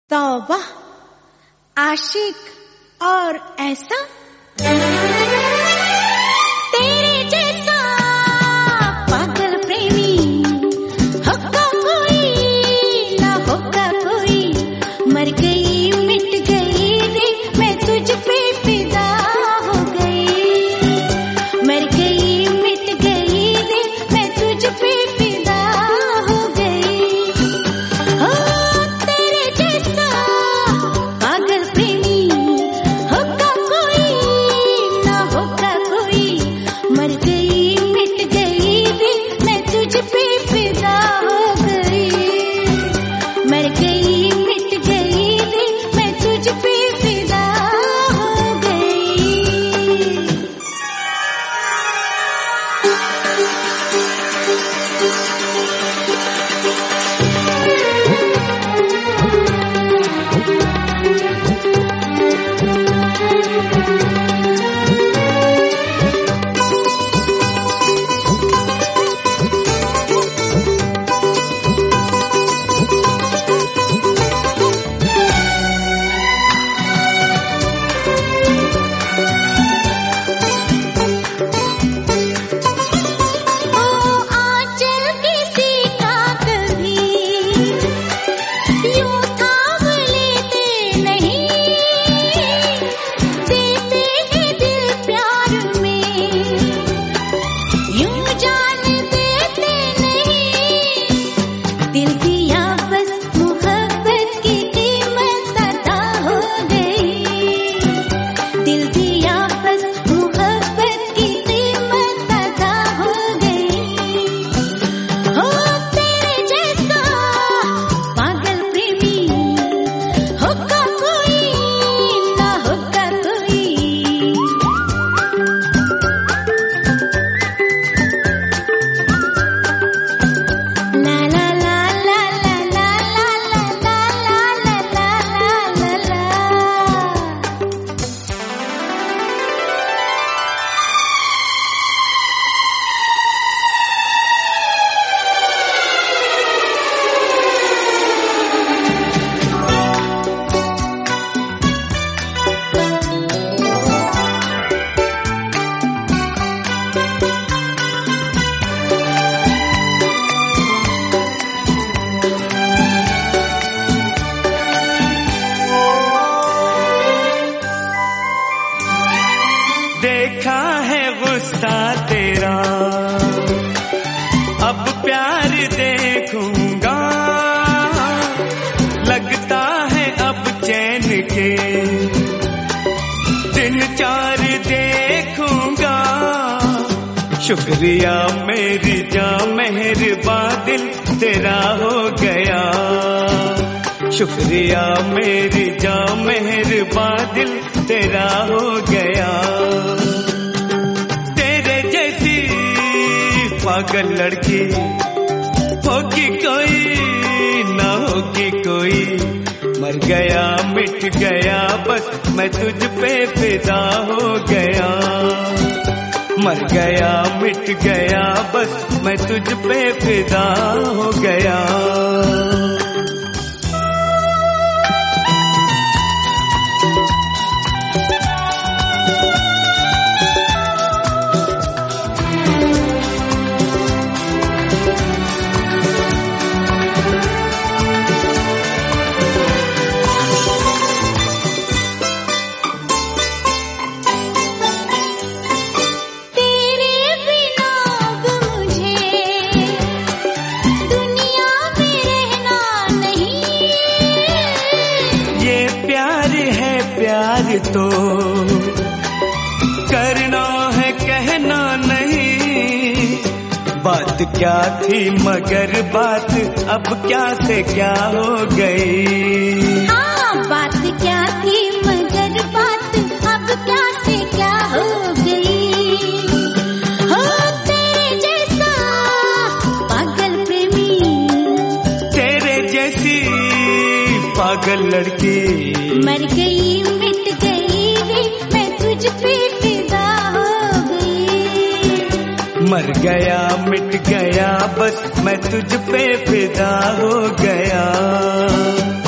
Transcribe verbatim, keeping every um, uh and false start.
तौबा, आशिक और ऐसा तेरे जैसा पागल प्रेमी होगा कोई ना होगा कोई। मर गई मिट गई रे मैं तुझ पे फिदा हो गई। मर गई मिट गई रे मैं तुझ पे फिदा हो गई। हो तेरे जैसा पागल प्रेमी होगा कोई ना होगा कोई। मर गई मिट गई रे मैं तुझ पे फिदा हो गई। मर गई मिट गई रे मैं तुझ पे फिदा हो गई। देखा है गुस्सा तेरा अब प्यार देखूंगा। लगता है अब चैन के दिन चार देखूंगा। शुक्रिया मेरी जान मेहरबा दिल तेरा हो गया। शुक्रिया मेरी जान मेहरबा दिल तेरा हो गया। तेरे जैसी पागल लड़की होगी कोई ना होगी कोई। मर गया मिट गया बस मैं तुझ पे फिदा हो गया। मर गया मिट गया बस मैं तुझ पे फिदा हो गया। प्यार तो करना है कहना नहीं। बात क्या थी मगर बात अब क्या से क्या हो गई। हाँ बात क्या थी मगर बात अब क्या से क्या हो गई। हो तेरे जैसा पागल प्रेमी तेरे जैसी पागल लड़की मर गई मिट गई रे मैं तुझ पे फिदा हो गई। मर गया मिट गया बस मैं तुझ पे फिदा हो गया।